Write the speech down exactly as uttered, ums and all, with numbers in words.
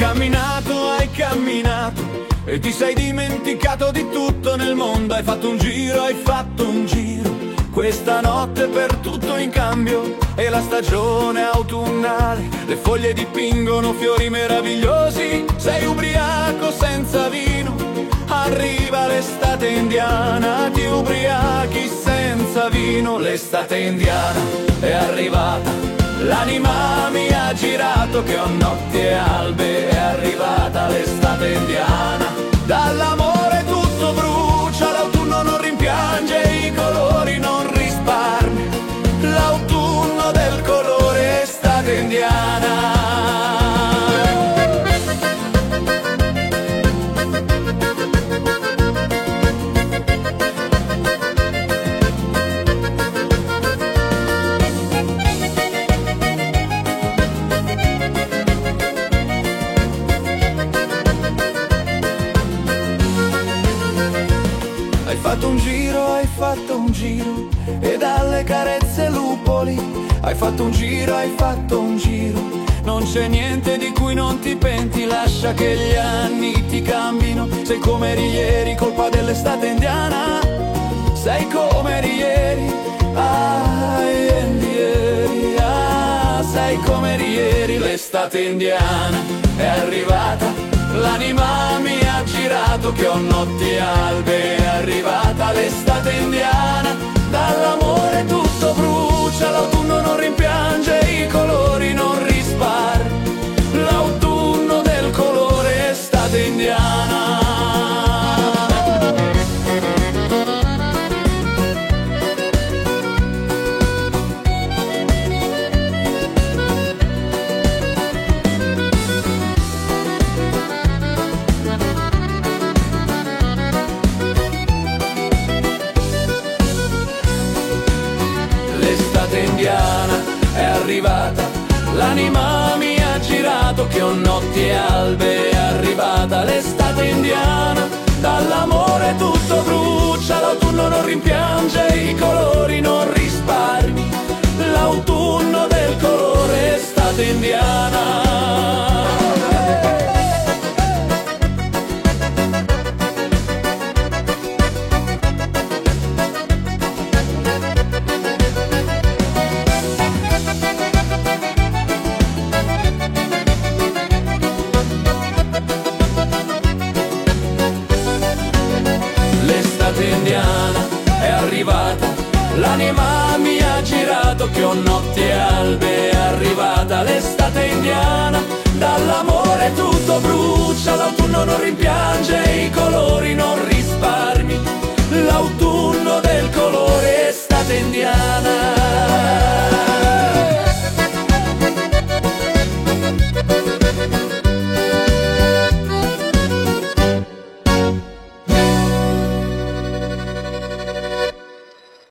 camminato, hai camminato e ti sei dimenticato di tutto nel mondo. Hai fatto un giro, hai fatto un giro, questa notte per tutto in cambio. E la stagione autunnale, le foglie dipingono fiori meravigliosi. Sei ubriaco senza vino, arriva l'estate indiana. Ti ubriachi senza vino, l'estate indiana è arrivata. L'anima mi ha girato che ho notti e albe, è arrivata l'estate indiana. Dall'amore tutto brucia, l'autunno non rimpiange, i colori non risparmia. L'autunno del colore, estate indiana. Hai fatto un giro, hai fatto un giro, e dalle carezze lupoli. Hai fatto un giro, hai fatto un giro, non c'è niente di cui non ti penti. Lascia che gli anni ti cambino. Sei come eri ieri, colpa dell'estate indiana. Sei come eri ieri, ah, ieri, ah. Sei come eri ieri, l'estate indiana è arrivata. L'anima mi ha girato che ho notti e albe, è arrivata l'estate indiana. Dall'amore tutto brucia, l'autunno non rimpiange, i colori non risparmia. L'autunno del colore, estate indiana. L'estate indiana è arrivata, l'anima mi ha girato che ho notti e albe, è arrivata l'estate indiana. Dall'amore tutto brucia, l'autunno non rimpiange, i colori non risparmi. L'autunno del colore, estate indiana. L'estate indiana è arrivata, l'anima mi ha girato che ho notti e albe, è arrivata l'estate indiana. Dall'amore tutto brucia, l'autunno non rimpiange,